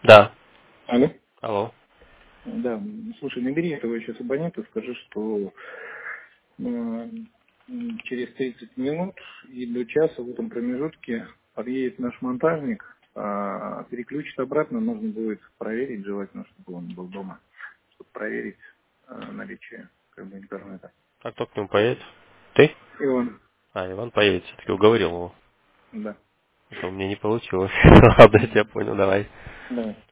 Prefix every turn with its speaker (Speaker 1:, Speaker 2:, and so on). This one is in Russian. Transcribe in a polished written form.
Speaker 1: Да.
Speaker 2: Алло?
Speaker 1: Алло.
Speaker 2: Да, слушай, набери этого сейчас абонента, скажи, что через 30 минут и до часа в этом промежутке подъедет наш монтажник, переключит обратно, нужно будет проверить, желательно, чтобы он был дома, чтобы проверить наличие интернета.
Speaker 1: А кто к нему поедет? Ты?
Speaker 2: Иван,
Speaker 1: Иван поедет, все-таки уговорил его.
Speaker 2: да.
Speaker 1: А то у меня не получилось. Ладно, я тебя понял, давай.
Speaker 2: Давай.